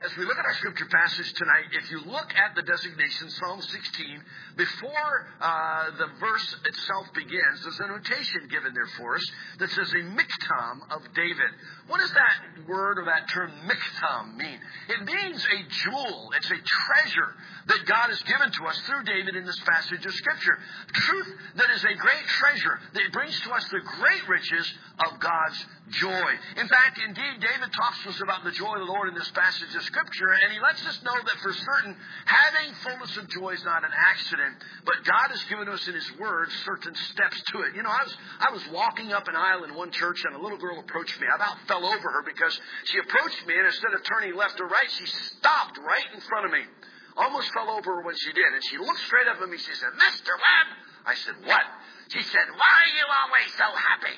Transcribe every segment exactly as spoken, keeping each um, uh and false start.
As we look at our scripture passage tonight, if you look at the designation, Psalm sixteen, before uh, the verse itself begins, there's a notation given there for us that says a miktam of David. What does that word or that term miktam mean? It means a jewel. It's a treasure that God has given to us through David in this passage of Scripture. Truth that is a great treasure that brings to us the great riches of God's joy. In fact, indeed, David talks to us about the joy of the Lord in this passage of Scripture, and he lets us know that for certain, having fullness of joy is not an accident, but God has given us in His Word certain steps to it. You know, I was I was walking up an aisle in one church, and a little girl approached me. I about fell over her because she approached me, and instead of turning left or right, she stopped right in front of me. Almost fell over when she did, and she looked straight up at me. She said, "Mister Webb." I said, "What?" She said, "Why are you always so happy?"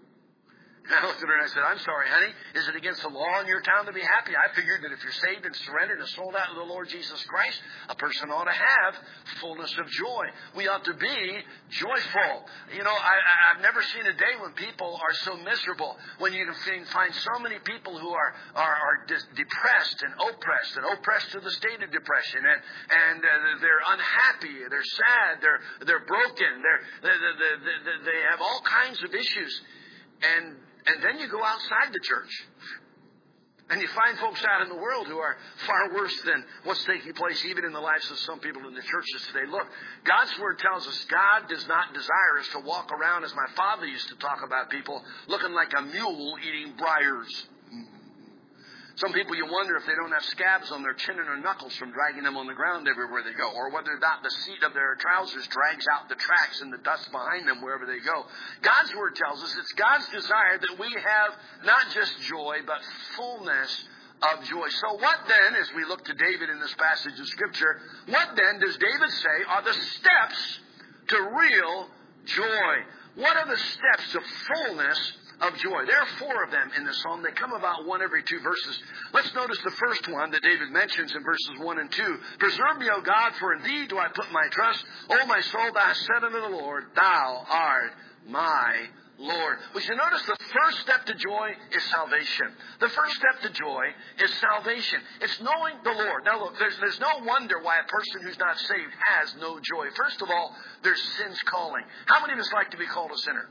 And I looked at her and I said, "I'm sorry, honey. Is it against the law in your town to be happy? I figured that if you're saved and surrendered and sold out to the Lord Jesus Christ, a person ought to have fullness of joy. We ought to be joyful." You know, I, I, I've never seen a day when people are so miserable. When you can find so many people who are are, are dis- depressed and oppressed and oppressed to the state of depression, and and uh, they're unhappy, they're sad, they're they're broken, they're they, they, they, they have all kinds of issues, and. And then you go outside the church, and you find folks out in the world who are far worse than what's taking place even in the lives of some people in the churches today. Look, God's Word tells us God does not desire us to walk around, as my father used to talk about people, looking like a mule eating briars. Some people, you wonder if they don't have scabs on their chin and their knuckles from dragging them on the ground everywhere they go, or whether or not the seat of their trousers drags out the tracks and the dust behind them wherever they go. God's Word tells us it's God's desire that we have not just joy, but fullness of joy. So what then, as we look to David in this passage of Scripture, what then does David say are the steps to real joy? What are the steps to fullness of joy? There are four of them in the psalm. They come about one every two verses. Let's notice the first one that David mentions in verses one and two. "Preserve me, O God, for in thee do I put my trust. O my soul, thou hast said unto the Lord, thou art my Lord." We should notice the first step to joy is salvation. The first step to joy is salvation. It's knowing the Lord. Now look, there's, there's no wonder why a person who's not saved has no joy. First of all, there's sin's calling. How many of us like to be called a sinner?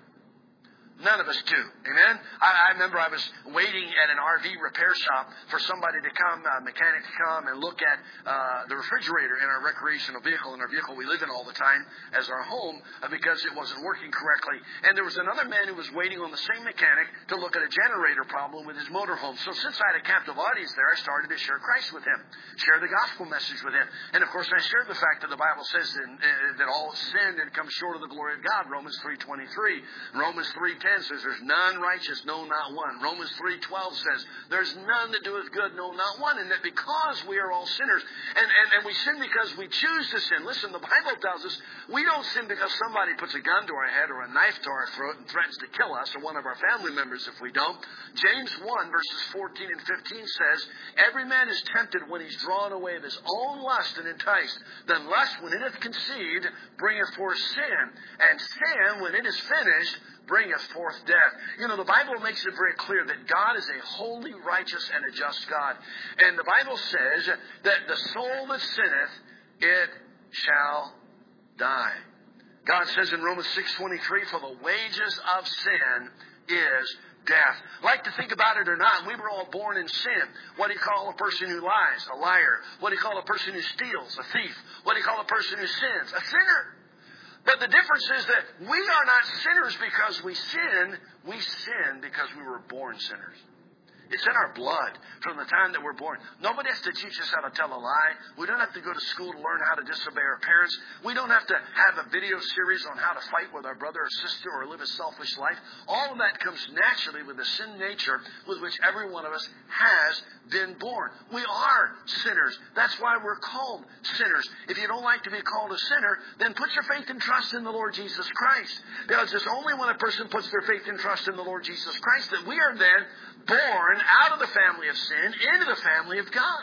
None of us do. Amen? I, I remember I was waiting at an R V repair shop for somebody to come, a mechanic to come and look at uh, the refrigerator in our recreational vehicle, in our vehicle we live in all the time as our home, uh, because it wasn't working correctly. And there was another man who was waiting on the same mechanic to look at a generator problem with his motorhome. So since I had a captive audience there, I started to share Christ with him, share the gospel message with him. And of course, I shared the fact that the Bible says in, uh, that all sinned and come short of the glory of God, Romans three twenty-three. Romans three ten says there's none righteous, no, not one. Romans three twelve says there's none that doeth good, no, not one. And that because we are all sinners, and, and, and we sin because we choose to sin. Listen, the Bible tells us we don't sin because somebody puts a gun to our head or a knife to our throat and threatens to kill us, or one of our family members if we don't. James one verses fourteen and fifteen says, "Every man is tempted when he's drawn away of his own lust and enticed. Then lust, when it is conceived, bringeth forth sin. And sin, when it is finished, bringeth forth death." You know, the Bible makes it very clear that God is a holy, righteous, and a just God. And the Bible says that the soul that sinneth, it shall die. God says in Romans six twenty-three, "For the wages of sin is death." Like to think about it or not, we were all born in sin. What do you call a person who lies? A liar. What do you call a person who steals? A thief. What do you call a person who sins? A sinner. But the difference is that we are not sinners because we sin. We sin because we were born sinners. It's in our blood from the time that we're born. Nobody has to teach us how to tell a lie. We don't have to go to school to learn how to disobey our parents. We don't have to have a video series on how to fight with our brother or sister or live a selfish life. All of that comes naturally with the sin nature with which every one of us has been born. We are sinners. That's why we're called sinners. If you don't like to be called a sinner, then put your faith and trust in the Lord Jesus Christ. Because it's only when a person puts their faith and trust in the Lord Jesus Christ that we are then born out of the family of sin into the family of God.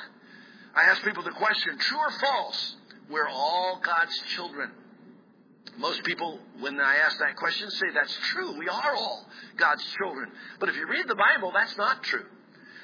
I ask people the question, true or false? We're all God's children. Most people, when I ask that question, say that's true. We are all God's children. But if you read the Bible, that's not true.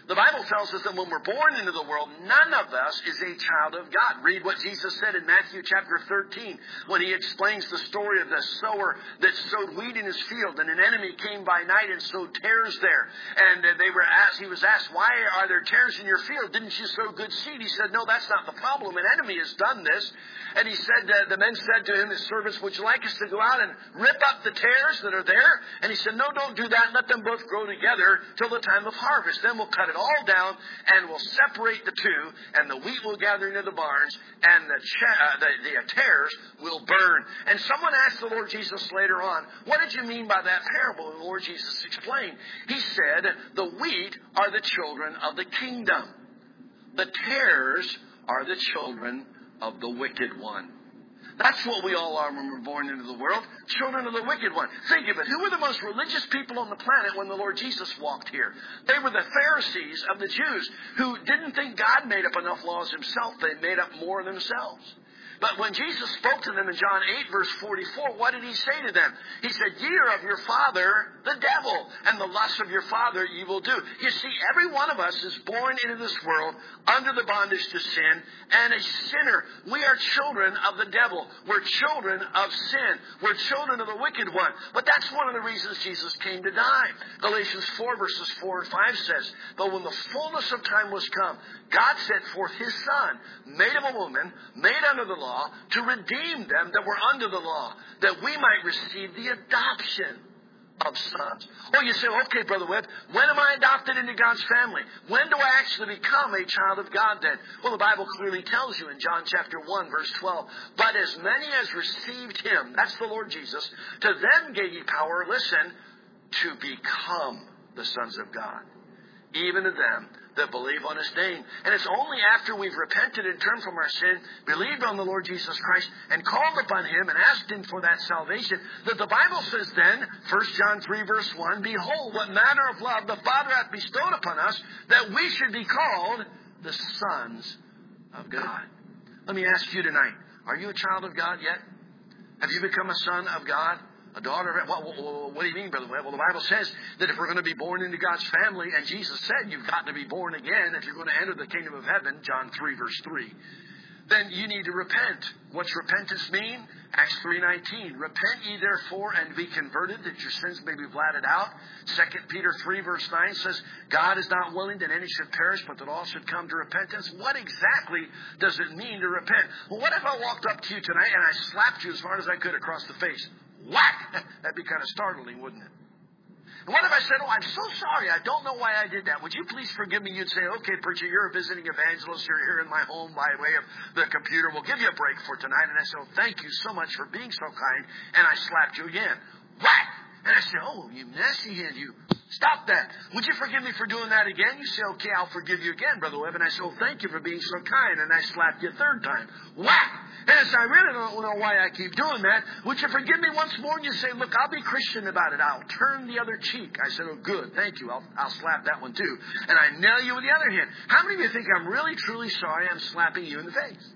The Bible tells us that when we're born into the world, none of us is a child of God. Read what Jesus said in Matthew chapter thirteen when he explains the story of the sower that sowed wheat in his field, and an enemy came by night and sowed tares there. And they were asked, he was asked, why are there tares in your field? Didn't you sow good seed? He said, no, that's not the problem. An enemy has done this. And he said, uh, the men said to him, his servants, would you like us to go out and rip up the tares that are there? And he said, no, don't do that. Let them both grow together till the time of harvest. Then we'll cut it all down and we'll separate the two, and the wheat will gather into the barns, and the, ch- uh, the, the tares will burn. And someone asked the Lord Jesus later on, what did you mean by that parable? And the Lord Jesus explained. He said, the wheat are the children of the kingdom. The tares are the children of the wicked one. That's what we all are when we're born into the world. Children of the wicked one. Think of it. Who were the most religious people on the planet when the Lord Jesus walked here? They were the Pharisees of the Jews who didn't think God made up enough laws himself. They made up more themselves. But when Jesus spoke to them in John eight, verse forty-four, what did he say to them? He said, ye are of your father, the devil, and the lusts of your father ye will do. You see, every one of us is born into this world under the bondage to sin and a sinner. We are children of the devil. We're children of sin. We're children of the wicked one. But that's one of the reasons Jesus came to die. Galatians four, verses four and five says, but when the fullness of time was come, God sent forth his Son, made of a woman, made under the law, to redeem them that were under the law, that we might receive the adoption of sons. Oh, you say, okay, Brother Webb, when am I adopted into God's family? When do I actually become a child of God then? Well, the Bible clearly tells you in John chapter one, verse twelve, but as many as received him, that's the Lord Jesus, to them gave he power, listen, to become the sons of God, even to them that believe on his name. And it's only after we've repented and turned from our sin, believed on the Lord Jesus Christ, and called upon him and asked him for that salvation, that the Bible says then, First John three, verse one, behold, what manner of love the Father hath bestowed upon us, that we should be called the sons of God. Let me ask you tonight, are you a child of God yet? Have you become a son of God? A daughter of... What, what, what do you mean, Brother Webb? Well, the Bible says that if we're going to be born into God's family, and Jesus said you've got to be born again if you're going to enter the kingdom of heaven, John three, verse three, then you need to repent. What's repentance mean? Acts three nineteen. Repent ye therefore and be converted, that your sins may be blotted out. Second Peter three, verse nine says, God is not willing that any should perish, but that all should come to repentance. What exactly does it mean to repent? Well, what if I walked up to you tonight and I slapped you as hard as I could across the face? Whack! That'd be kind of startling, wouldn't it? And what if I said, oh, I'm so sorry, I don't know why I did that. Would you please forgive me? You'd say, okay, preacher, you're a visiting evangelist. You're here in my home by way of the computer. We'll give you a break for tonight. And I said, oh, thank you so much for being so kind. And I slapped you again. Whack! And I said, oh, you nasty hand, you. Stop that. Would you forgive me for doing that again? You say, okay, I'll forgive you again, Brother Webb. And I said, oh, thank you for being so kind. And I slapped you a third time. Whack! And I said, I really don't know why I keep doing that. Would you forgive me once more? And you say, look, I'll be Christian about it. I'll turn the other cheek. I said, oh, good. Thank you. I'll, I'll slap that one too. And I nail you with the other hand. How many of you think I'm really, truly sorry I'm slapping you in the face?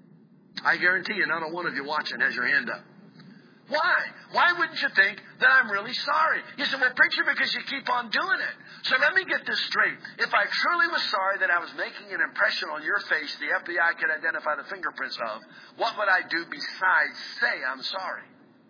I guarantee you not a one of you watching has your hand up. Why? Why wouldn't you think that I'm really sorry? You say, well, preacher, because you keep on doing it. So let me get this straight. If I truly was sorry that I was making an impression on your face the F B I could identify the fingerprints of, what would I do besides say I'm sorry?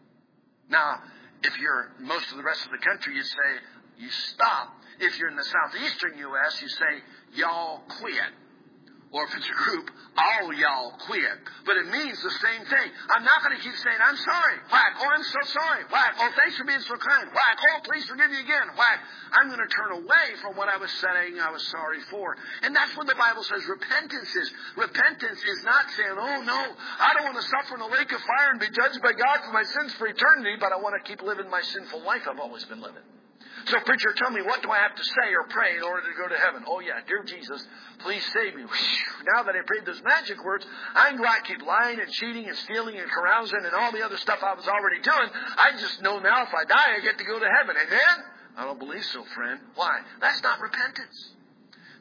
Now, if you're most of the rest of the country, you'd say, you stop. If you're in the southeastern U S, you say, y'all quit. Or if it's a group, all y'all quit. But it means the same thing. I'm not going to keep saying, I'm sorry. Whack. Oh, I'm so sorry. Whack. Oh, thanks for being so kind. Whack. Oh, please forgive me again. Whack. I'm going to turn away from what I was saying I was sorry for. And that's what the Bible says repentance is. Repentance is not saying, oh, no, I don't want to suffer in a lake of fire and be judged by God for my sins for eternity, but I want to keep living my sinful life I've always been living. So, preacher, tell me, what do I have to say or pray in order to go to heaven? Oh, yeah, dear Jesus, please save me. Now that I prayed those magic words, I can go out and keep lying and cheating and stealing and carousing and all the other stuff I was already doing. I just know now if I die, I get to go to heaven. Amen? I don't believe so, friend. Why? That's not repentance.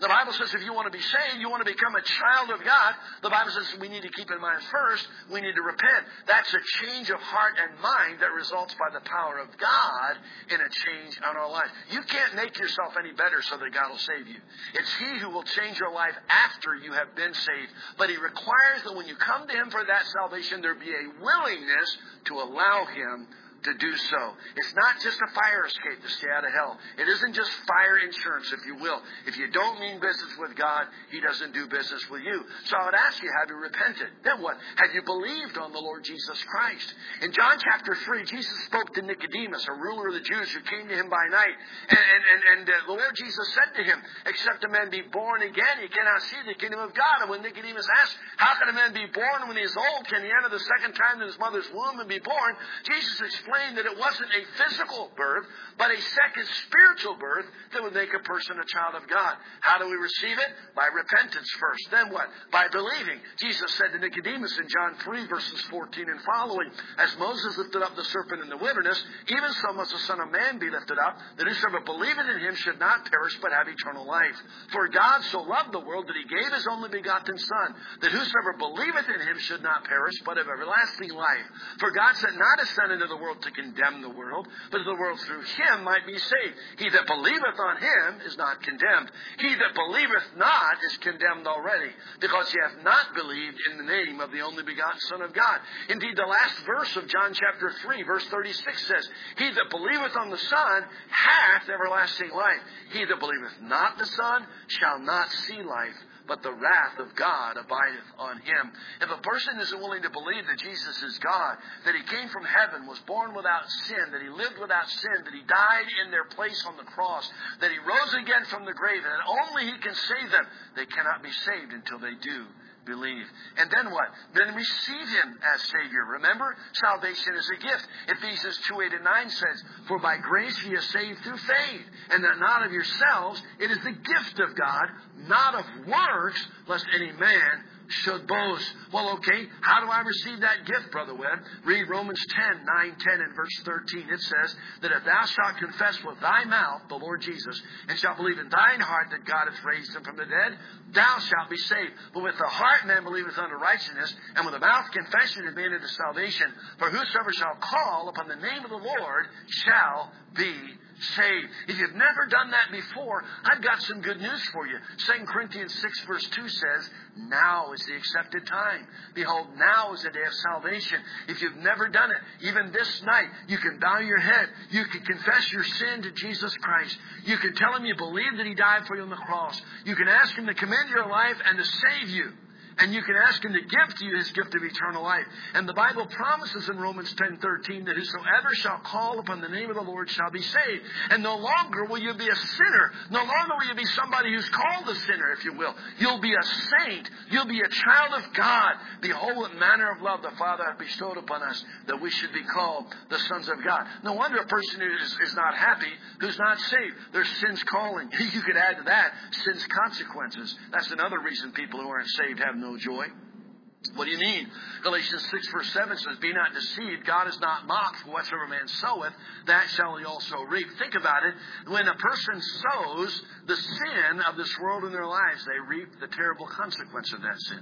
The Bible says if you want to be saved, you want to become a child of God, the Bible says we need to keep in mind first, we need to repent. That's a change of heart and mind that results by the power of God in a change on our lives. You can't make yourself any better so that God will save you. It's He who will change your life after you have been saved. But He requires that when you come to Him for that salvation, there be a willingness to allow Him to do so. It's not just a fire escape to stay out of hell. It isn't just fire insurance, if you will. If you don't mean business with God, He doesn't do business with you. So I would ask you, have you repented? Then what? Have you believed on the Lord Jesus Christ? In John chapter three, Jesus spoke to Nicodemus, a ruler of the Jews who came to Him by night. And, and, and, and uh, the Lord Jesus said to him, except a man be born again, he cannot see the kingdom of God. And when Nicodemus asked, how can a man be born when he is old? Can he enter the second time in his mother's womb and be born? Jesus explained that it wasn't a physical birth, but a second spiritual birth that would make a person a child of God. How do we receive it? By repentance first. Then what? By believing. Jesus said to Nicodemus in John three, verses fourteen and following, as Moses lifted up the serpent in the wilderness, even so must the Son of Man be lifted up, that whosoever believeth in Him should not perish, but have eternal life. For God so loved the world that He gave His only begotten Son, that whosoever believeth in Him should not perish, but have everlasting life. For God sent not His Son into the world to condemn the world, but the world through Him might be saved. He that believeth on Him is not condemned. He that believeth not is condemned already, because he hath not believed in the name of the only begotten Son of God. Indeed, the last verse of John chapter three, verse thirty-six says, He that believeth on the Son hath everlasting life. He that believeth not the Son shall not see life, but the wrath of God abideth on him. If a person isn't willing to believe that Jesus is God, that He came from heaven, was born without sin, that He lived without sin, that He died in their place on the cross, that He rose again from the grave, and that only He can save them, they cannot be saved until they do believe. And then what? Then receive Him as Savior. Remember, salvation is a gift. Ephesians two, eight and nine says, For by grace ye are saved through faith, and that not of yourselves, it is the gift of God, not of works, lest any man should boast. Well, okay, how do I receive that gift, Brother Webb? Read Romans ten, nine, ten, and verse thirteen. It says that if thou shalt confess with thy mouth the Lord Jesus, and shalt believe in thine heart that God hath raised Him from the dead, thou shalt be saved. But with the heart man believeth unto righteousness, and with the mouth confession is made unto salvation. For whosoever shall call upon the name of the Lord shall be saved. If you've never done that before, I've got some good news for you. Second Corinthians six verse two says, Now is the accepted time. Behold, now is the day of salvation. If you've never done it, even this night, you can bow your head. You can confess your sin to Jesus Christ. You can tell Him you believe that He died for you on the cross. You can ask Him to come into your life and to save you. And you can ask Him to give to you His gift of eternal life. And the Bible promises in Romans ten thirteen that whosoever shall call upon the name of the Lord shall be saved. And no longer will you be a sinner. No longer will you be somebody who's called a sinner, if you will. You'll be a saint. You'll be a child of God. Behold, what manner of love the Father hath bestowed upon us, that we should be called the sons of God. No wonder a person who is, is not happy, who's not saved. There's sin's calling. You could add to that sin's consequences. That's another reason people who aren't saved have no joy. What do you mean? Galatians six verse seven says, Be not deceived, God is not mocked, for whatsoever man soweth, that shall he also reap. Think about it. When a person sows the sin of this world in their lives, they reap the terrible consequence of that sin.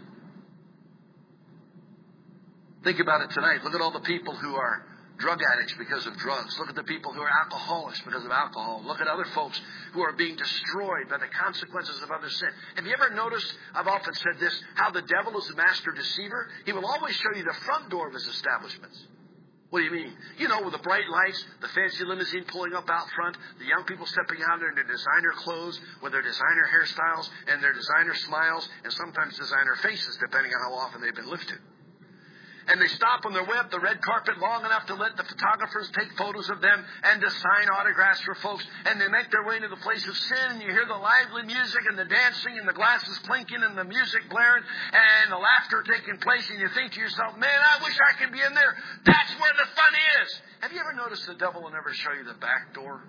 Think about it tonight. Look at all the people who are drug addicts because of drugs. Look at the people who are alcoholics because of alcohol. Look at other folks who are being destroyed by the consequences of other sin. Have you ever noticed, I've often said this, how the devil is a master deceiver? He will always show you the front door of his establishments. What do you mean? You know, with the bright lights, the fancy limousine pulling up out front, the young people stepping out in their designer clothes, with their designer hairstyles and their designer smiles, and sometimes designer faces, depending on how often they've been lifted. And they stop on their way up the red carpet long enough to let the photographers take photos of them and to sign autographs for folks. And they make their way into the place of sin, and you hear the lively music and the dancing and the glasses clinking and the music blaring and the laughter taking place. And you think to yourself, man, I wish I could be in there. That's where the fun is. Have you ever noticed the devil will never show you the back door?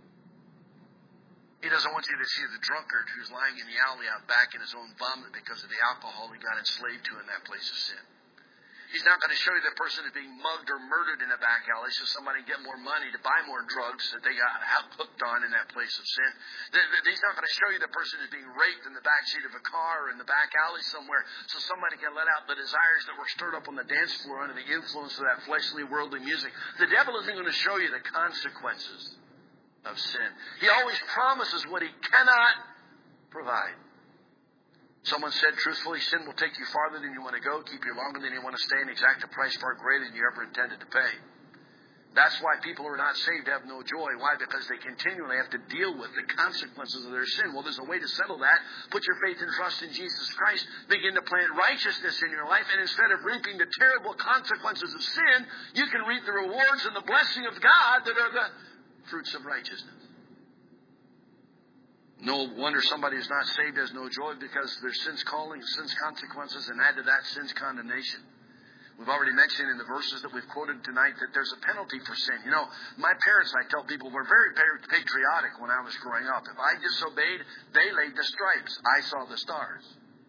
He doesn't want you to see the drunkard who's lying in the alley out back in his own vomit because of the alcohol he got enslaved to in that place of sin. He's not going to show you the person is being mugged or murdered in a back alley so somebody can get more money to buy more drugs that they got hooked on in that place of sin. He's not going to show you the person is being raped in the backseat of a car or in the back alley somewhere so somebody can let out the desires that were stirred up on the dance floor under the influence of that fleshly, worldly music. The devil isn't going to show you the consequences of sin. He always promises what he cannot provide. Someone said, truthfully, sin will take you farther than you want to go, keep you longer than you want to stay, and exact a price far greater than you ever intended to pay. That's why people who are not saved have no joy. Why? Because they continually have to deal with the consequences of their sin. Well, there's a way to settle that. Put your faith and trust in Jesus Christ. Begin to plant righteousness in your life. And instead of reaping the terrible consequences of sin, you can reap the rewards and the blessing of God that are the fruits of righteousness. No wonder somebody who's not saved has no joy, because there's sin's calling, sin's consequences, and add to that sin's condemnation. We've already mentioned in the verses that we've quoted tonight that there's a penalty for sin. You know, my parents, I tell people, were very patriotic when I was growing up. If I disobeyed, they laid the stripes. I saw the stars.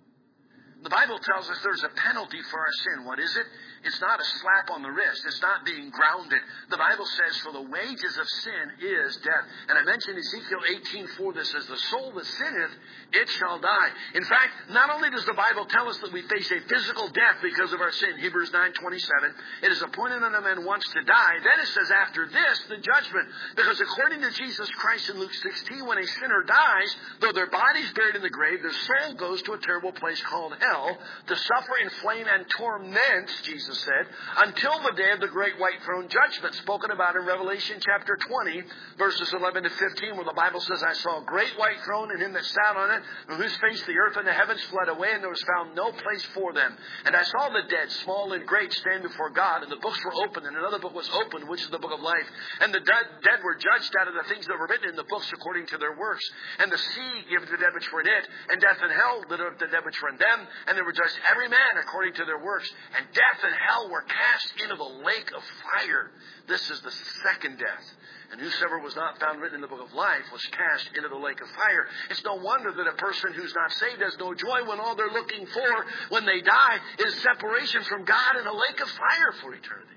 The Bible tells us there's a penalty for our sin. What is it? It's not a slap on the wrist. It's not being grounded. The Bible says, for the wages of sin is death. And I mentioned Ezekiel eighteen four that says, the soul that sinneth, it shall die. In fact, not only does the Bible tell us that we face a physical death because of our sin, Hebrews nine twenty-seven, it is appointed unto man once to die. Then it says, after this, the judgment. Because according to Jesus Christ in Luke sixteen, when a sinner dies, though their body's buried in the grave, their soul goes to a terrible place called hell to suffer in flame and torment, Jesus said, until the day of the great white throne judgment, spoken about in Revelation chapter twenty, verses eleven to fifteen, where the Bible says, I saw a great white throne and him that sat on it, from whose face the earth and the heavens fled away, and there was found no place for them. And I saw the dead, small and great, stand before God, and the books were opened, and another book was opened, which is the book of life. And the dead, dead were judged out of the things that were written in the books according to their works. And the sea gave the dead which were in it, and death and hell delivered up the dead which were in them, and they were judged every man according to their works. And death and hell were cast into the lake of fire. This is the second death. And whosoever was not found written in the book of life was cast into the lake of fire. It's no wonder that a person who's not saved has no joy when all they're looking for when they die is separation from God in a lake of fire for eternity.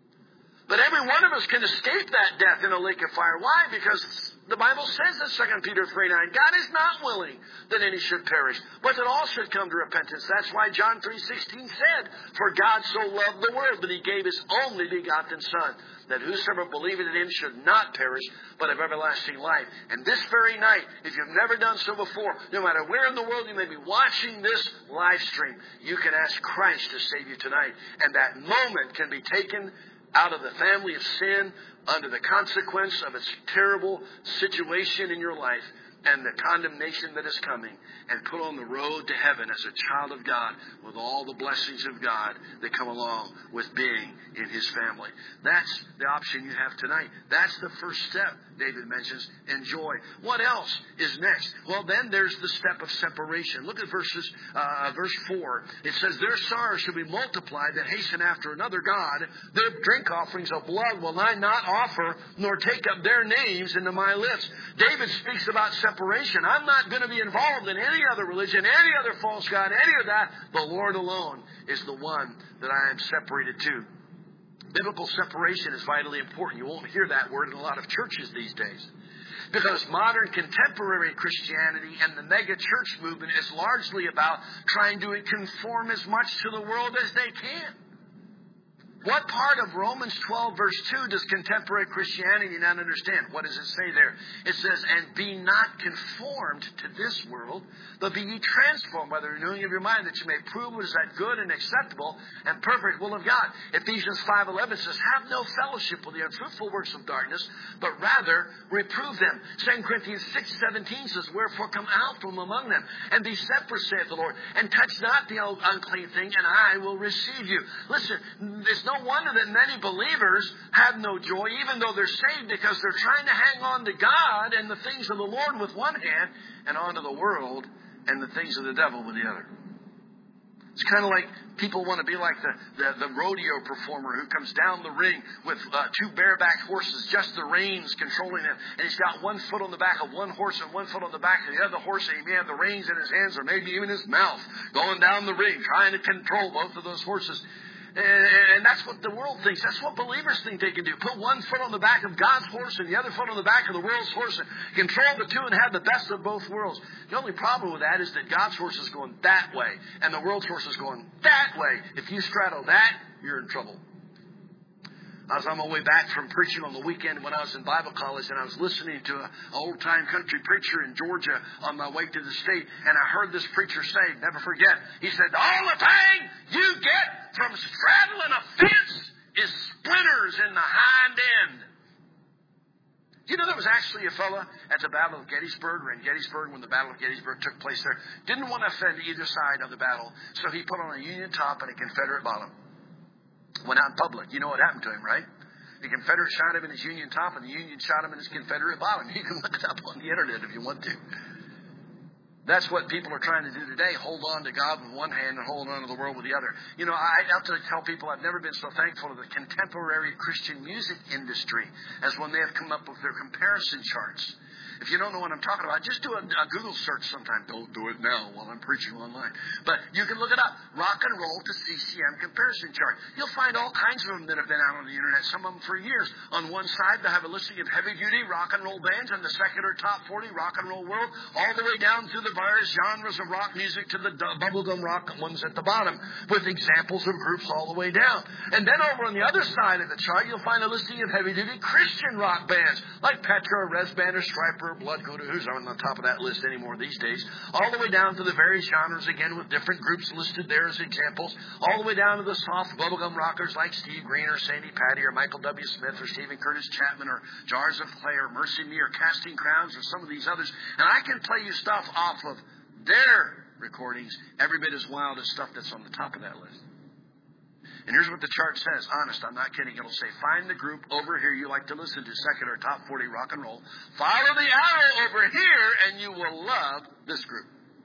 But every one of us can escape that death in a lake of fire. Why? Because the Bible says in Second Peter three nine, God is not willing that any should perish, but that all should come to repentance. That's why John three sixteen said, for God so loved the world that he gave his only begotten Son, that whosoever believeth in him should not perish, but have everlasting life. And this very night, if you've never done so before, no matter where in the world you may be watching this live stream, you can ask Christ to save you tonight. And that moment can be taken out of the family of sin under the consequence of its terrible situation in your life and the condemnation that is coming, and put on the road to heaven as a child of God with all the blessings of God that come along with being in his family. That's the option you have tonight. That's the first step David mentions, enjoy. What else is next? Well, then there's the step of separation. Look at verses, uh, verse four. It says, their sorrows shall be multiplied that hasten after another God. Their drink offerings of blood will I not offer, nor take up their names into my lips. David speaks about separation. I'm not going to be involved in any other religion, any other false god, any of that. The Lord alone is the one that I am separated to. Biblical separation is vitally important. You won't hear that word in a lot of churches these days, because modern contemporary Christianity and the mega church movement is largely about trying to conform as much to the world as they can. What part of Romans twelve verse two does contemporary Christianity not understand? What does it say there? It says, and be not conformed to this world, but be ye transformed by the renewing of your mind, that you may prove what is that good and acceptable and perfect will of God. Ephesians five eleven says, have no fellowship with the unfruitful works of darkness, but rather reprove them. Second Corinthians six seventeen says, wherefore come out from among them, and be separate, saith the Lord, and touch not the unclean thing, and I will receive you. Listen, it's no wonder that many believers have no joy, even though they're saved, because they're trying to hang on to God and the things of the Lord with one hand, and onto the world and the things of the devil with the other. It's kind of like people want to be like the, the, the rodeo performer who comes down the ring with uh, two bareback horses, just the reins controlling them. And he's got one foot on the back of one horse and one foot on the back of the other horse. And he may have the reins in his hands or maybe even his mouth going down the ring, trying to control both of those horses. And that's what the world thinks. That's what believers think they can do. Put one foot on the back of God's horse and the other foot on the back of the world's horse and control the two and have the best of both worlds. The only problem with that is that God's horse is going that way and the world's horse is going that way. If you straddle that, you're in trouble. I was on my way back from preaching on the weekend when I was in Bible college, and I was listening to an old-time country preacher in Georgia on my way to the state, and I heard this preacher say, never forget, he said, all the thing you get from straddling a fence is splinters in the hind end. You know, there was actually a fella at the Battle of Gettysburg, or in Gettysburg when the Battle of Gettysburg took place there, didn't want to offend either side of the battle, so he put on a Union top and a Confederate bottom. Went out in public. You know what happened to him, right? The Confederate shot him in his Union top, and the Union shot him in his Confederate bottom. You can look it up on the internet if you want to. That's what people are trying to do today. Hold on to God with one hand and hold on to the world with the other. You know, I have to tell people I've never been so thankful to the contemporary Christian music industry as when they have come up with their comparison charts. If you don't know what I'm talking about, just do a, a Google search sometime. Don't do it now while I'm preaching online. But you can look it up. Rock and roll to C C M comparison chart. You'll find all kinds of them that have been out on the internet, some of them for years. On one side, they have a listing of heavy-duty rock and roll bands and the secular top forty rock and roll world, all the way down through the various genres of rock music to the bubblegum rock ones at the bottom, with examples of groups all the way down. And then over on the other side of the chart, you'll find a listing of heavy-duty Christian rock bands, like Petra, Res Band, or Striper, Blood Coda, who's on the top of that list anymore these days, all the way down to the various genres, again, with different groups listed there as examples, all the way down to the soft bubblegum rockers like Steve Green or Sandy Patty or Michael W. Smith or Stephen Curtis Chapman or Jars of Clay or Mercy Me or Casting Crowns or some of these others. And I can play you stuff off of their recordings every bit as wild as stuff that's on the top of that list. And here's what the chart says. Honest, I'm not kidding. It'll say, find the group over here you like to listen to, secular top forty rock and roll. Follow the arrow over here, and you will love this group.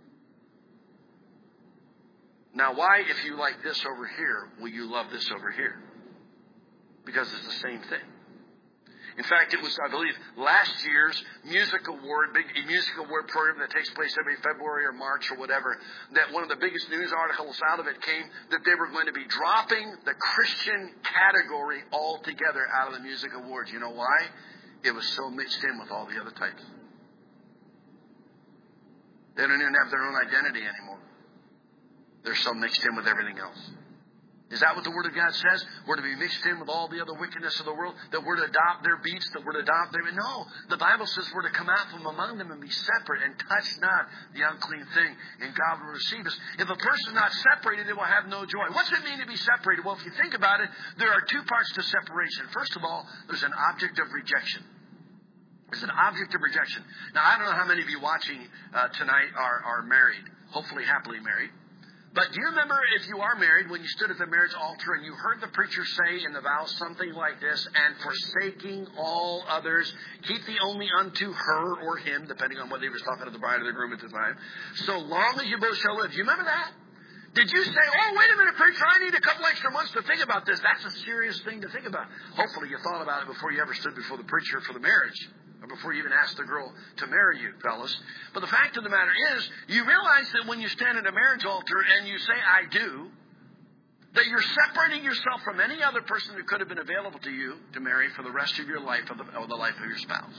Now, why, if you like this over here, will you love this over here? Because it's the same thing. In fact, it was, I believe, last year's music award, big music award program that takes place every February or March or whatever, that one of the biggest news articles out of it came that they were going to be dropping the Christian category altogether out of the music awards. You know why? It was so mixed in with all the other types. They don't even have their own identity anymore. They're so mixed in with everything else. Is that what the Word of God says? We're to be mixed in with all the other wickedness of the world? That we're to adopt their beats? That we're to adopt their... No. The Bible says we're to come out from among them and be separate and touch not the unclean thing, and God will receive us. If a person is not separated, they will have no joy. What's it mean to be separated? Well, if you think about it, there are two parts to separation. First of all, there's an object of rejection. There's an object of rejection. Now, I don't know how many of you watching uh, tonight are, are married, hopefully happily married. But do you remember, if you are married, when you stood at the marriage altar and you heard the preacher say in the vows something like this, and forsaking all others, keep thee only unto her or him, depending on whether he was talking to the bride or the groom at the time, so long as you both shall live. Do you remember that? Did you say, oh, wait a minute, preacher, I need a couple extra months to think about this? That's a serious thing to think about. Hopefully you thought about it before you ever stood before the preacher for the marriage, or before you even asked the girl to marry you, fellas. But the fact of the matter is, you realize that when you stand at a marriage altar and you say, I do, that you're separating yourself from any other person who could have been available to you to marry for the rest of your life or the, or the life of your spouse.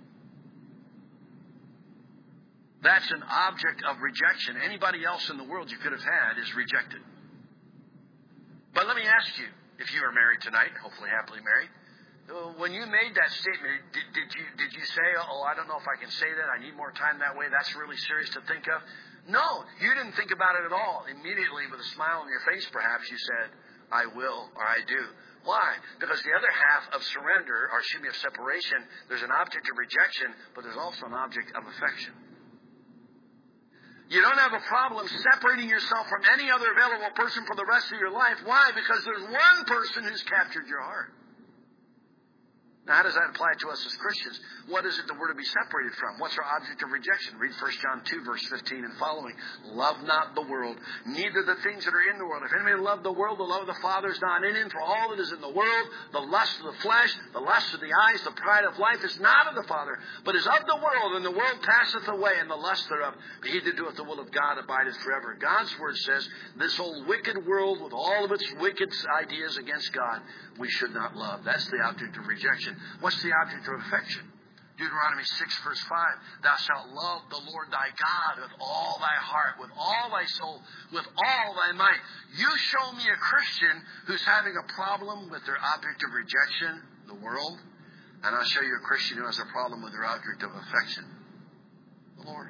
That's an object of rejection. Anybody else in the world you could have had is rejected. But let me ask you, if you are married tonight, hopefully happily married, when you made that statement, did, did you did you say, oh, I don't know if I can say that, I need more time that way, that's really serious to think of? No, you didn't think about it at all. Immediately, with a smile on your face, perhaps, you said, I will, or I do. Why? Because the other half of surrender, or excuse me, of separation, there's an object of rejection, but there's also an object of affection. You don't have a problem separating yourself from any other available person for the rest of your life. Why? Because there's one person who's captured your heart. Now, how does that apply to us as Christians? What is it that we're to be separated from? What's our object of rejection? Read First John two, verse fifteen and following. Love not the world, neither the things that are in the world. If anybody love the world, the love of the Father is not in him. For all that is in the world, the lust of the flesh, the lust of the eyes, the pride of life, is not of the Father, but is of the world. And the world passeth away, and the lust thereof. But he that doeth the will of God abideth forever. God's word says, this old wicked world with all of its wicked ideas against God, we should not love. That's the object of rejection. What's the object of affection? Deuteronomy six, verse five. Thou shalt love the Lord thy God with all thy heart, with all thy soul, with all thy might. You show me a Christian who's having a problem with their object of rejection, the world, and I'll show you a Christian who has a problem with their object of affection, the Lord.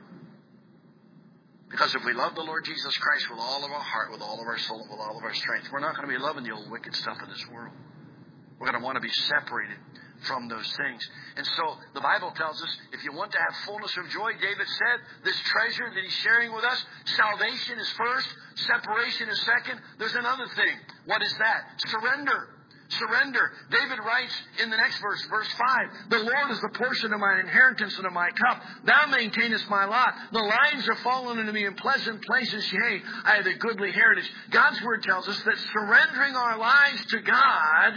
Because if we love the Lord Jesus Christ with all of our heart, with all of our soul, with all of our strength, we're not going to be loving the old wicked stuff in this world. We're going to want to be separated from those things. And so the Bible tells us, if you want to have fullness of joy, David said, this treasure that he's sharing with us, salvation is first, separation is second. There's another thing. What is that? Surrender. Surrender. David writes in the next verse, verse five, the Lord is the portion of mine inheritance and of my cup. Thou maintainest my lot. The lines are fallen unto me in pleasant places. Yea, I have a goodly heritage. God's word tells us that surrendering our lives to God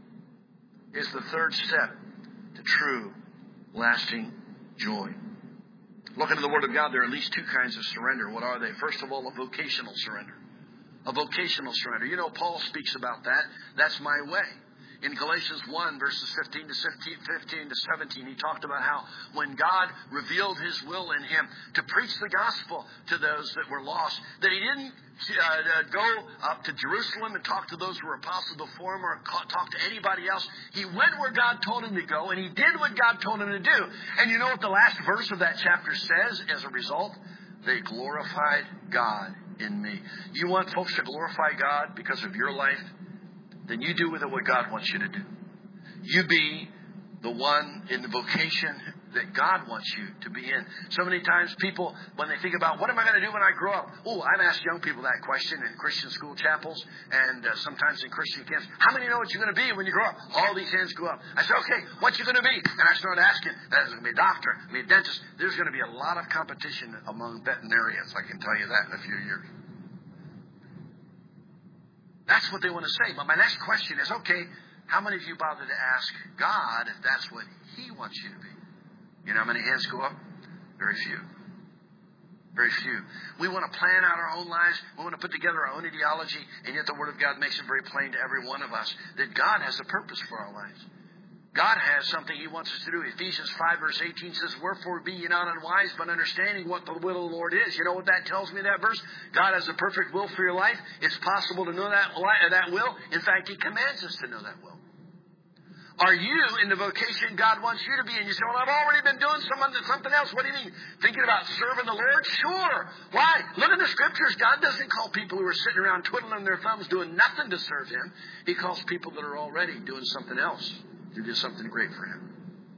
is the third step to true, lasting joy. Look into the Word of God. There are at least two kinds of surrender. What are they? First of all, a vocational surrender. A vocational surrender. You know, Paul speaks about that. That's my way. In Galatians one, verses fifteen to seventeen, he talked about how when God revealed His will in Him to preach the gospel to those that were lost, that He didn't uh, go up to Jerusalem and talk to those who were apostles before Him or talk to anybody else. He went where God told Him to go, and He did what God told Him to do. And you know what the last verse of that chapter says as a result? They glorified God in me. You want folks to glorify God because of your life? Then you do with it what God wants you to do. You be the one in the vocation that God wants you to be in. So many times people, when they think about, what am I going to do when I grow up? Oh, I've asked young people that question in Christian school chapels and uh, sometimes in Christian camps. How many know what you're going to be when you grow up? All these hands go up. I said, okay, what you going to be? And I started asking, there's going to be a doctor, be a dentist. There's going to be a lot of competition among veterinarians. I can tell you that in a few years. That's what they want to say. But my next question is, okay, how many of you bother to ask God if that's what He wants you to be? You know how many hands go up? Very few. Very few. We want to plan out our own lives. We want to put together our own ideology. And yet the Word of God makes it very plain to every one of us that God has a purpose for our lives. God has something He wants us to do. Ephesians five, verse eighteen says, wherefore be ye not unwise, but understanding what the will of the Lord is. You know what that tells me, that verse? God has a perfect will for your life. It's possible to know that, that will. In fact, He commands us to know that will. Are you in the vocation God wants you to be in? You say, well, I've already been doing something else. What do you mean? Thinking about serving the Lord? Sure. Why? Look at the Scriptures. God doesn't call people who are sitting around twiddling their thumbs doing nothing to serve Him. He calls people that are already doing something else to do something great for Him.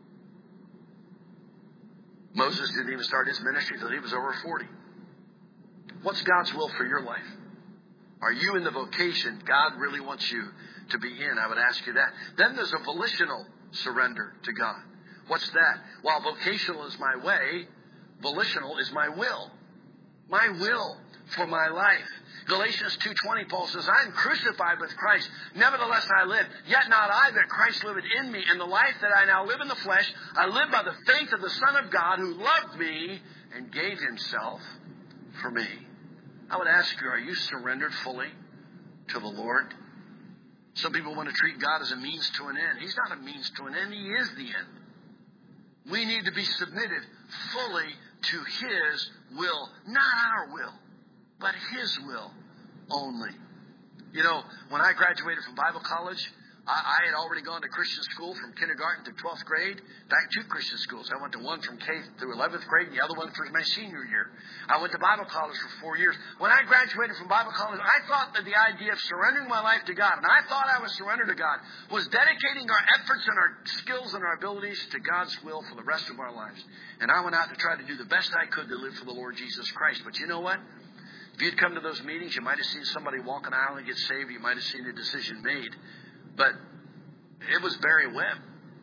Moses didn't even start his ministry until he was over forty. What's God's will for your life? Are you in the vocation God really wants you to be in? I would ask you that. Then there's a volitional surrender to God. What's that? While vocational is my way, volitional is my will. My will for my life. Galatians two twenty, Paul says, I am crucified with Christ. Nevertheless I live. Yet not I, but Christ liveth in me. And the life that I now live in the flesh, I live by the faith of the Son of God who loved me and gave Himself for me. I would ask you, are you surrendered fully to the Lord? Some people want to treat God as a means to an end. He's not a means to an end. He is the end. We need to be submitted fully to His will. Not our will, but His will only. You know, when I graduated from Bible college, I, I had already gone to Christian school from kindergarten to twelfth grade, back to Christian schools. I went to one from K through eleventh grade and the other one for my senior year. I went to Bible college for four years. When I graduated from Bible college, I thought that the idea of surrendering my life to God, and I thought I was surrendered to God, was dedicating our efforts and our skills and our abilities to God's will for the rest of our lives. And I went out to try to do the best I could to live for the Lord Jesus Christ. But you know what? If you'd come to those meetings, you might have seen somebody walk an aisle and get saved. You might have seen a decision made. But it was Barry Webb.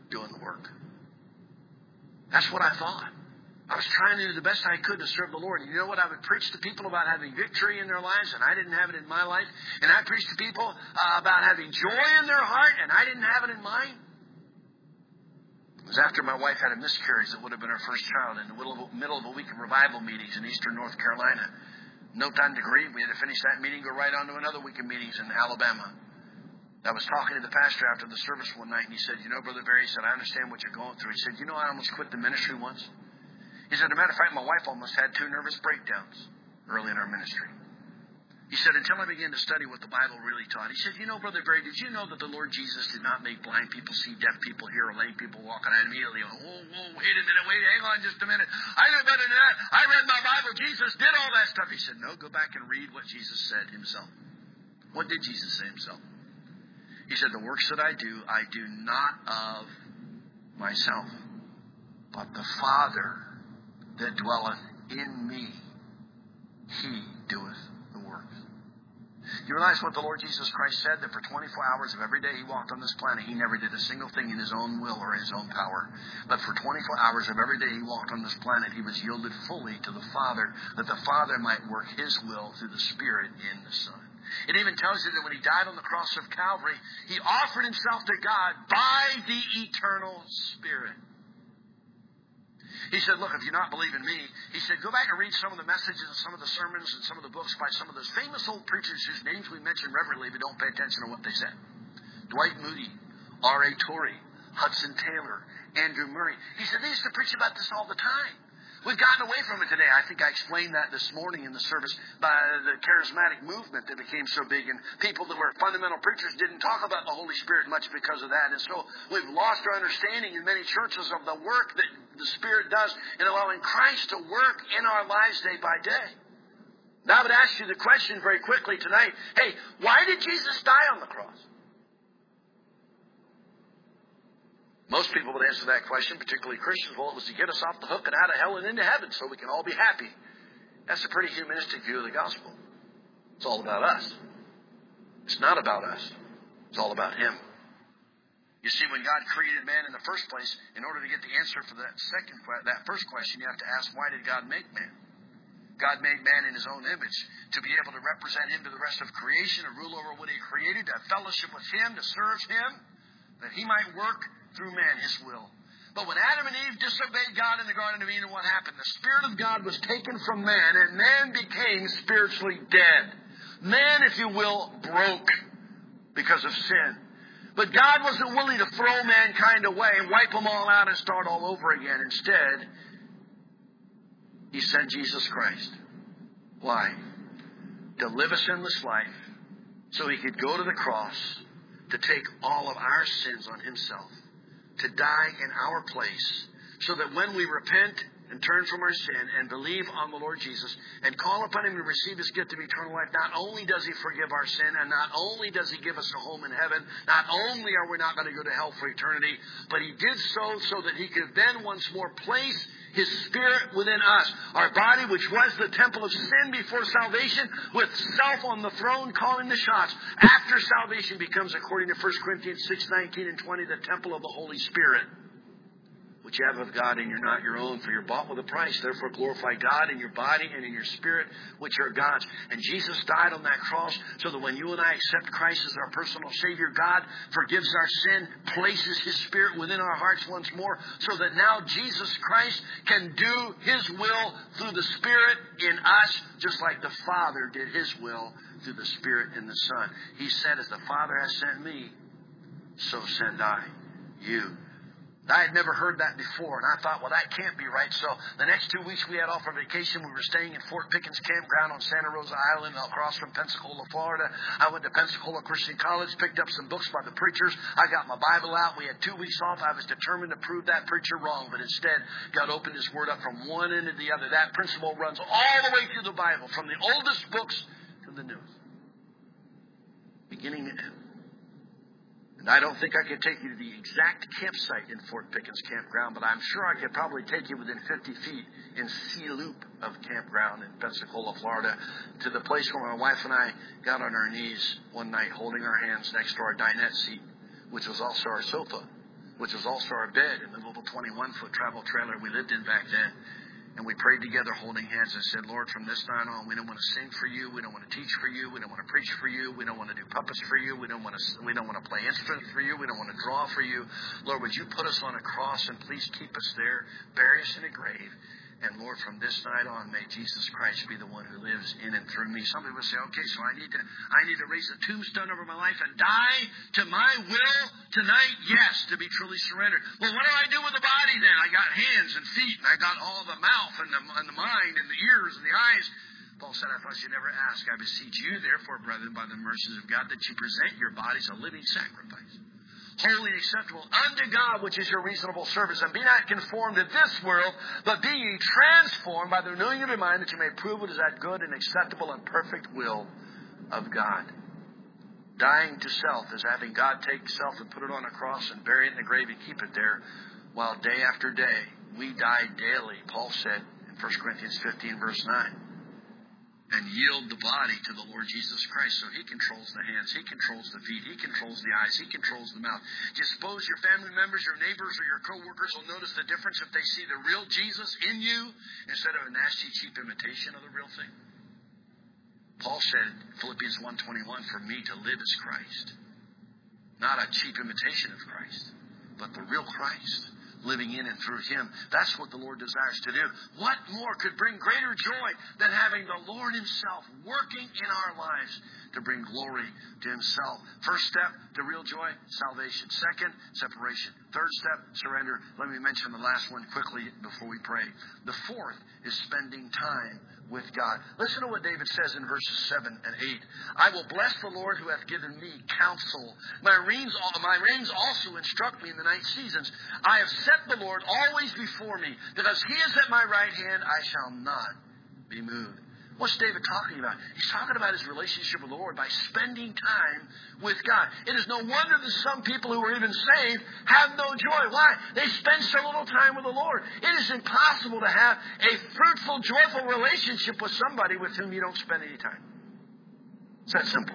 doing the work. That's what I thought. I was trying to do the best I could to serve the Lord. And you know what? I would preach to people about having victory in their lives, and I didn't have it in my life. And I preached to people uh, about having joy in their heart, and I didn't have it in mine. It was after my wife had a miscarriage that would have been her first child in the middle of, middle of a week of revival meetings in eastern North Carolina. No time to grieve. We had to finish that meeting, go right on to another week of meetings in Alabama. I was talking to the pastor after the service one night, and he said, you know, Brother Barry, he said, I understand what you're going through. He said, you know, I almost quit the ministry once. He said, as a matter of fact, my wife almost had two nervous breakdowns early in our ministry. He said, until I began to study what the Bible really taught. He said, you know, Brother Barry, did you know that the Lord Jesus did not make blind people see, deaf people hear, or lame people walk? And I immediately went, whoa, whoa, wait a minute, wait, hang on just a minute. I know better than that. I read my Bible. Jesus did all that stuff. He said, no, go back and read what Jesus said himself. What did Jesus say himself? He said, the works that I do, I do not of myself, but the Father that dwelleth in me, he doeth the works. You realize what the Lord Jesus Christ said? That for twenty-four hours of every day he walked on this planet, he never did a single thing in his own will or his own power. But for twenty-four hours of every day he walked on this planet, he was yielded fully to the Father, that the Father might work his will through the Spirit in the Son. It even tells you that when he died on the cross of Calvary, he offered himself to God by the eternal Spirit. He said, look, if you not believe in me, he said, go back and read some of the messages and some of the sermons and some of the books by some of those famous old preachers whose names we mention reverently but don't pay attention to what they said. Dwight Moody, R A Torrey, Hudson Taylor, Andrew Murray. He said, they used to preach about this all the time. We've gotten away from it today. I think I explained that this morning in the service by the charismatic movement that became so big. And people that were fundamental preachers didn't talk about the Holy Spirit much because of that. And so we've lost our understanding in many churches of the work that the Spirit does in allowing Christ to work in our lives day by day. Now I would ask you the question very quickly tonight. Hey, why did Jesus die on the cross? Most people would answer that question, particularly Christians. Well, it was to get us off the hook and out of hell and into heaven so we can all be happy. That's a pretty humanistic view of the gospel. It's all about us. It's not about us. It's all about him. You see, when God created man in the first place, in order to get the answer for that second, that first question, you have to ask, why did God make man? God made man in his own image to be able to represent him to the rest of creation, to rule over what he created, to have fellowship with him, to serve him, that he might work through man his will. But when Adam and Eve disobeyed God in the Garden of Eden, what happened? The Spirit of God was taken from man, and man became spiritually dead. Man, if you will, broke because of sin. But God wasn't willing to throw mankind away and wipe them all out and start all over again. Instead, he sent Jesus Christ. Why? To live a sinless life so he could go to the cross to take all of our sins on himself, to die in our place, so that when we repent and turn from our sin and believe on the Lord Jesus and call upon him to receive his gift of eternal life, not only does he forgive our sin, and not only does he give us a home in heaven, not only are we not going to go to hell for eternity, but he did so so that he could then once more place his Spirit within us. Our body, which was the temple of sin before salvation, with self on the throne calling the shots. After salvation becomes, according to First Corinthians six, nineteen and twenty, the temple of the Holy Spirit, which you have of God, and you're not your own, for you're bought with a price. Therefore glorify God in your body and in your spirit, which are God's. And Jesus died on that cross so that when you and I accept Christ as our personal Savior, God forgives our sin, places his Spirit within our hearts once more, so that now Jesus Christ can do his will through the Spirit in us, just like the Father did his will through the Spirit in the Son. He said, as the Father has sent me, so send I you. I had never heard that before, and I thought, well, that can't be right. So the next two weeks we had off our vacation, we were staying in Fort Pickens Campground on Santa Rosa Island across from Pensacola, Florida. I went to Pensacola Christian College, picked up some books by the preachers. I got my Bible out. We had two weeks off. I was determined to prove that preacher wrong, but instead God opened his word up from one end to the other. That principle runs all the way through the Bible, from the oldest books to the newest, beginning to end. And I don't think I could take you to the exact campsite in Fort Pickens Campground, but I'm sure I could probably take you within fifty feet in C Loop of campground in Pensacola, Florida, to the place where my wife and I got on our knees one night holding our hands next to our dinette seat, which was also our sofa, which was also our bed in the little twenty-one foot travel trailer we lived in back then. And we prayed together holding hands and said, Lord, from this night on, we don't want to sing for you. We don't want to teach for you. We don't want to preach for you. We don't want to do puppets for you. We don't want to, we don't want to play instruments for you. We don't want to draw for you. Lord, would you put us on a cross and please keep us there, bury us in a grave. And Lord, from this night on, may Jesus Christ be the one who lives in and through me. Some people say, okay, so I need to I need to raise a tombstone over my life and die to my will tonight? Yes, to be truly surrendered. Well, what do I do with the body then? I got hands and feet, and I got all the mouth and the, and the mind and the ears and the eyes. Paul said, I thought you never ask. I beseech you, therefore, brethren, by the mercies of God, that you present your bodies a living sacrifice, holy and acceptable unto God, which is your reasonable service. And be not conformed to this world, but be ye transformed by the renewing of your mind, that you may prove what is that good and acceptable and perfect will of God. Dying to self is having God take self and put it on a cross and bury it in the grave and keep it there, while day after day we die daily, Paul said in First Corinthians fifteen, verse nine. And yield the body to the Lord Jesus Christ. So He controls the hands. He controls the feet. He controls the eyes. He controls the mouth. Do you suppose your family members, your neighbors, or your co-workers will notice the difference if they see the real Jesus in you instead of a nasty, cheap imitation of the real thing? Paul said, Philippians one twenty-one, for me to live is Christ. Not a cheap imitation of Christ, but the real Christ, living in and through Him. That's what the Lord desires to do. What more could bring greater joy than having the Lord Himself working in our lives to bring glory to Himself? First step to real joy, salvation. Second, separation. Third step, surrender. Let me mention the last one quickly before we pray. The fourth is spending time with God. Listen to what David says in verses seven and eight. I will bless the Lord who hath given me counsel. My reins, my reins also instruct me in the night seasons. I have set the Lord always before me, because He is at my right hand, I shall not be moved. What's David talking about? He's talking about his relationship with the Lord by spending time with God. It is no wonder that some people who are even saved have no joy. Why? They spend so little time with the Lord. It is impossible to have a fruitful, joyful relationship with somebody with whom you don't spend any time. It's that simple.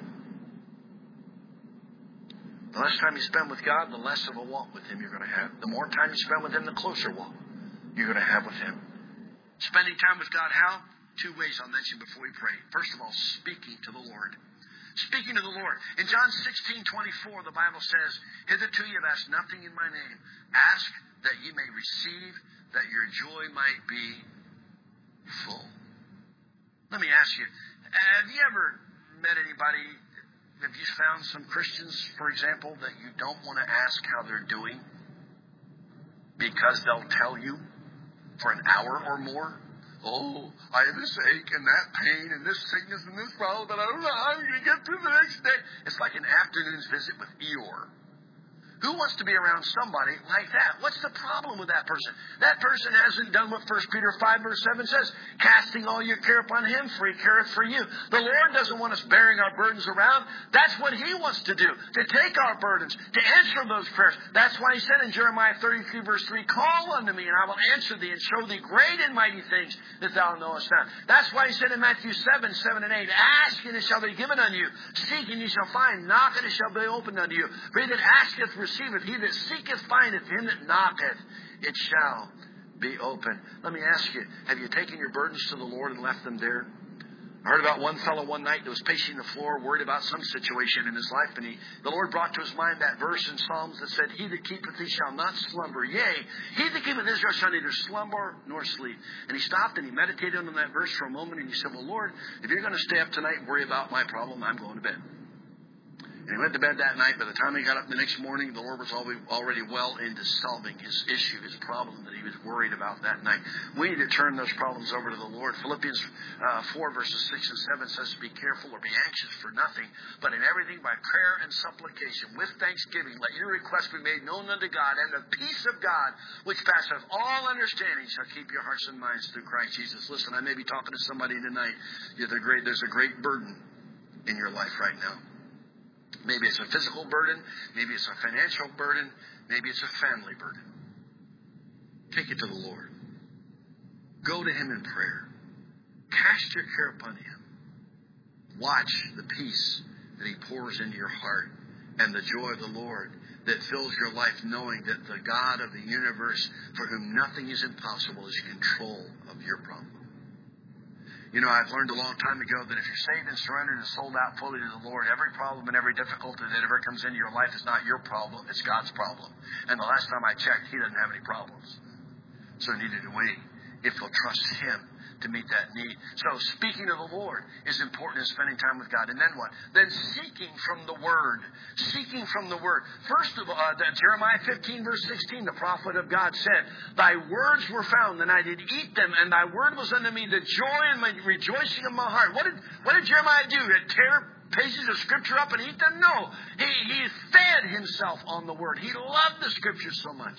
The less time you spend with God, the less of a walk with Him you're going to have. The more time you spend with Him, the closer walk you're going to have with Him. Spending time with God, how? Two ways I'll mention before we pray. First of all, speaking to the Lord. Speaking to the Lord. In John sixteen twenty-four, the Bible says, hitherto ye have asked nothing in my name. Ask that ye may receive, that your joy might be full. Let me ask you, have you ever met anybody, have you found some Christians, for example, that you don't want to ask how they're doing because they'll tell you for an hour or more? Oh, I have this ache and that pain and this sickness and this problem, but I don't know how I'm going to get through the next day. It's like an afternoon's visit with Eeyore. Who wants to be around somebody like that? What's the problem with that person? That person hasn't done what First Peter five verse seven says. Casting all your care upon Him, for He careth for you. The Lord doesn't want us bearing our burdens around. That's what He wants to do. To take our burdens. To answer those prayers. That's why He said in Jeremiah thirty-three verse three, call unto me and I will answer thee and show thee great and mighty things that thou knowest not. That's why He said in Matthew seven, seven and eight, ask and it shall be given unto you. Seek and ye shall find. Knock and it shall be opened unto you. For he that asketh receiveth. He that seeketh findeth. Him that knocketh it shall be open. Let me ask you, have you taken your burdens to the Lord and left them there? I heard about one fellow one night that was pacing the floor, worried about some situation in his life, and he, the Lord brought to his mind that verse in Psalms that said, he that keepeth thee shall not slumber. Yea, he that keepeth Israel shall neither slumber nor sleep. And he stopped and he meditated on that verse for a moment, and he said, well, Lord, if you're going to stay up tonight and worry about my problem, I'm going to bed. And he went to bed that night. By the time he got up the next morning, the Lord was already well into solving his issue, his problem that he was worried about that night. We need to turn those problems over to the Lord. Philippians uh, four verses six and seven says, be careful or be anxious for nothing, but in everything by prayer and supplication, with thanksgiving, let your requests be made known unto God, and the peace of God, which passeth all understanding, shall keep your hearts and minds through Christ Jesus. Listen, I may be talking to somebody tonight. There's a great, there's a great burden in your life right now. Maybe it's a physical burden. Maybe it's a financial burden. Maybe it's a family burden. Take it to the Lord. Go to Him in prayer. Cast your care upon Him. Watch the peace that He pours into your heart and the joy of the Lord that fills your life, knowing that the God of the universe, for whom nothing is impossible, is in control of your problem. You know, I've learned a long time ago that if you're saved and surrendered and sold out fully to the Lord, every problem and every difficulty that ever comes into your life is not your problem, it's God's problem. And the last time I checked, He doesn't have any problems. So neither do we, if we'll trust Him to meet that need. So speaking to the Lord is important in spending time with God. And then what? Then seeking from the Word. Seeking from the Word. First of all, uh, Jeremiah fifteen, verse sixteen, the prophet of God said, Thy words were found, and I did eat them, and Thy word was unto me the joy and my rejoicing of my heart. What did, what did Jeremiah do? Tear pages of Scripture up and eat them? No. He, he fed himself on the Word. He loved the Scriptures so much.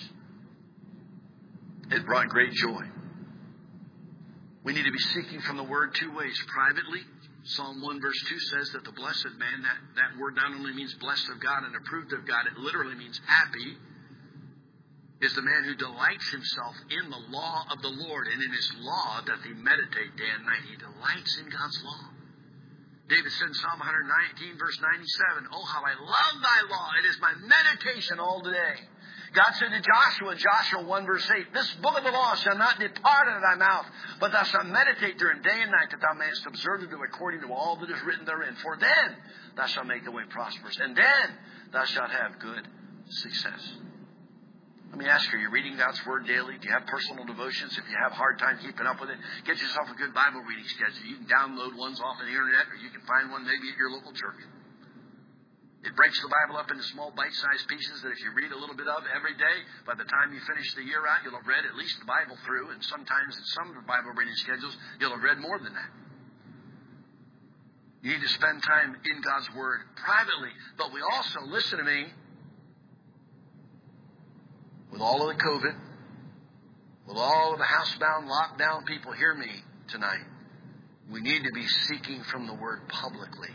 It brought great joy. We need to be seeking from the Word two ways. Privately, Psalm one verse two says that the blessed man, that, that word not only means blessed of God and approved of God, it literally means happy, is the man who delights himself in the law of the Lord, and in His law doth he meditate day and night. He delights in God's law. David said in Psalm one nineteen verse ninety-seven, Oh, how I love Thy law. It is my meditation all day. God said to Joshua in Joshua one verse eight, This book of the law shall not depart out of thy mouth, but thou shalt meditate therein day and night, that thou mayest observe to do according to all that is written therein. For then thou shalt make the way prosperous, and then thou shalt have good success. Let me ask you, are you reading God's Word daily? Do you have personal devotions? If you have a hard time keeping up with it, get yourself a good Bible reading schedule. You can download ones off the internet, or you can find one maybe at your local church. It breaks the Bible up into small bite-sized pieces that if you read a little bit of every day, by the time you finish the year out, you'll have read at least the Bible through. And sometimes in some of the Bible reading schedules, you'll have read more than that. You need to spend time in God's Word privately. But we also, listen to me, with all of the COVID, with all of the housebound, lockdown people, hear me tonight. We need to be seeking from the Word publicly.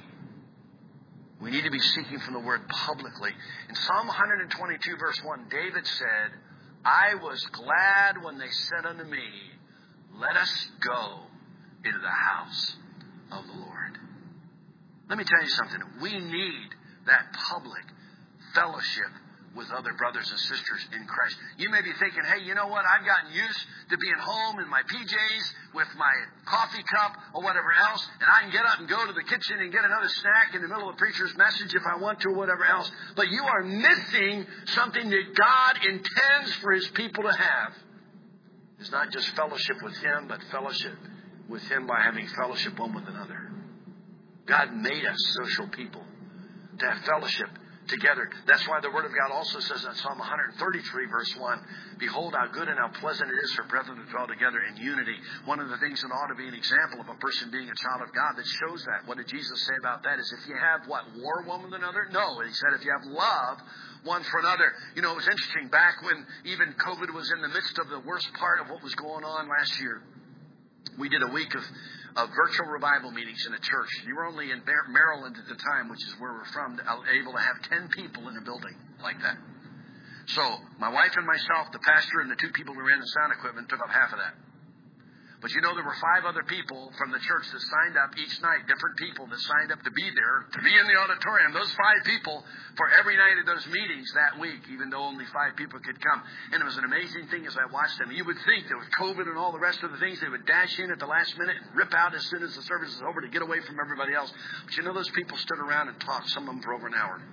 We need to be seeking from the Word publicly. In Psalm one twenty-two, verse one, David said, I was glad when they said unto me, Let us go into the house of the Lord. Let me tell you something. We need that public fellowship with other brothers and sisters in Christ. You may be thinking, hey, you know what? I've gotten used to being home in my P Js with my coffee cup or whatever else, and I can get up and go to the kitchen and get another snack in the middle of the preacher's message if I want to or whatever else. But you are missing something that God intends for His people to have. It's not just fellowship with Him, but fellowship with Him by having fellowship one with another. God made us social people to have fellowship together. That's why the Word of God also says in Psalm one thirty-three, verse one, Behold, how good and how pleasant it is for brethren to dwell together in unity. One of the things that ought to be an example of a person being a child of God that shows that. What did Jesus say about that? Is if you have, what, war one with another? No. He said if you have love one for another. You know, it was interesting. Back when even COVID was in the midst of the worst part of what was going on last year, we did a week of of virtual revival meetings in a church. You were only in Maryland at the time, which is where we're from, able to have ten people in a building like that. So my wife and myself, the pastor, and the two people who ran the sound equipment took up half of that. But you know, there were five other people from the church that signed up each night, different people that signed up to be there, to be in the auditorium. Those five people for every night of those meetings that week, even though only five people could come. And it was an amazing thing as I watched them. You would think that with COVID and all the rest of the things, they would dash in at the last minute and rip out as soon as the service is over to get away from everybody else. But you know, those people stood around and talked, some of them for over an hour.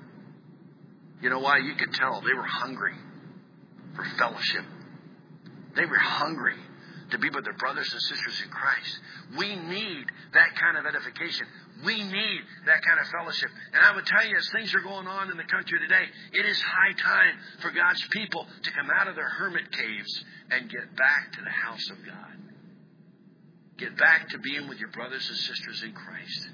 You know why? You could tell they were hungry for fellowship. They were hungry to be with their brothers and sisters in Christ. We need that kind of edification. We need that kind of fellowship. And I would tell you, as things are going on in the country today, it is high time for God's people to come out of their hermit caves and get back to the house of God. Get back to being with your brothers and sisters in Christ.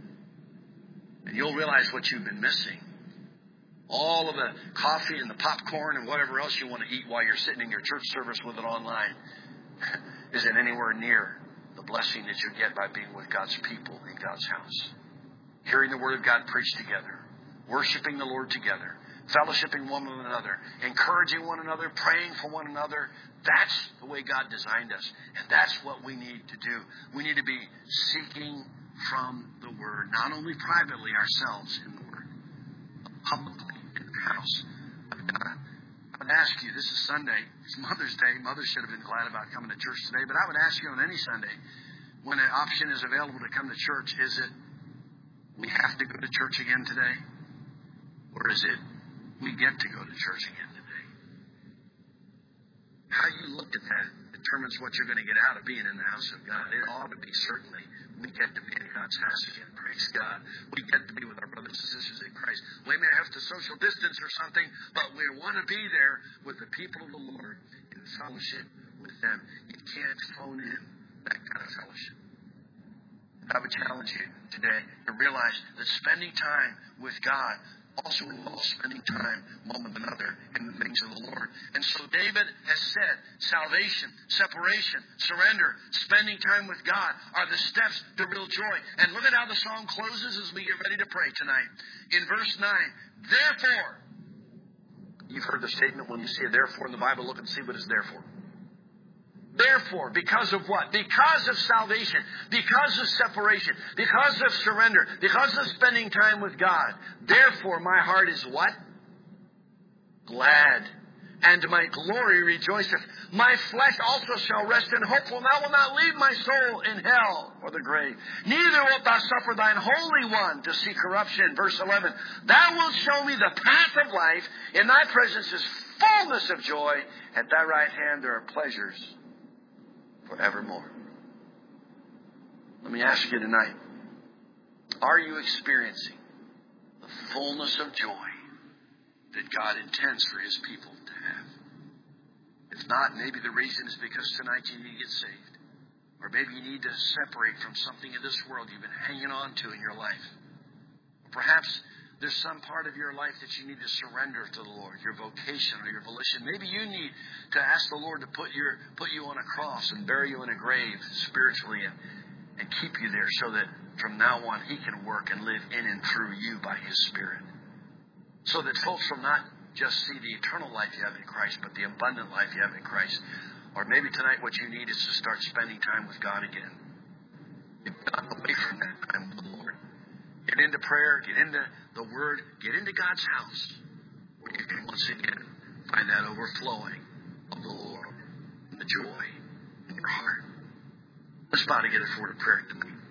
And you'll realize what you've been missing. All of the coffee and the popcorn and whatever else you want to eat while you're sitting in your church service with it online isn't anywhere near the blessing that you get by being with God's people in God's house. Hearing the Word of God preached together. Worshiping the Lord together. Fellowshipping one with another. Encouraging one another. Praying for one another. That's the way God designed us. And that's what we need to do. We need to be seeking from the Word. Not only privately ourselves in the Word. Publicly in the house of God, I would ask you, this is Sunday, it's Mother's Day. Mothers should have been glad about coming to church today, but I would ask you on any Sunday, when an option is available to come to church, is it we have to go to church again today? Or is it we get to go to church again today? How you look at that determines what you're going to get out of being in the house of God. It ought to be certainly we get to be in God's house again. Praise God. We get to be with our brothers and sisters in Christ. We may have to social distance or something, but we want to be there with the people of the Lord in fellowship with them. You can't phone in that kind of fellowship. I would challenge you today to realize that spending time with God also involves spending time one with another in the things of the Lord. And so David has said salvation, separation, surrender, spending time with God are the steps to real joy. And look at how the song closes as we get ready to pray tonight. In verse nine, therefore, you've heard the statement when you see a therefore in the Bible, look and see what it's there for. Therefore, because of what? Because of salvation, because of separation, because of surrender, because of spending time with God. Therefore, my heart is what? Glad. And my glory rejoiceth. My flesh also shall rest in hope, for thou wilt not leave my soul in hell or the grave. Neither wilt thou suffer thine Holy One to see corruption. Verse eleven. Thou wilt show me the path of life. In thy presence is fullness of joy. At thy right hand there are pleasures forevermore. Let me ask you tonight, are you experiencing the fullness of joy that God intends for His people to have? If not, maybe the reason is because tonight you need to get saved. Or maybe you need to separate from something in this world you've been hanging on to in your life. Perhaps there's some part of your life that you need to surrender to the Lord, your vocation or your volition. Maybe you need to ask the Lord to put your put you on a cross and bury you in a grave spiritually and, and keep you there so that from now on He can work and live in and through you by His Spirit. So that folks will not just see the eternal life you have in Christ, but the abundant life you have in Christ. Or maybe tonight what you need is to start spending time with God again. You've gotten away from that time with the Lord. Get into prayer, get into the Word, get into God's house, where you can once again find that overflowing of the Lord and the joy in your heart. Let's bow together for a prayer tonight.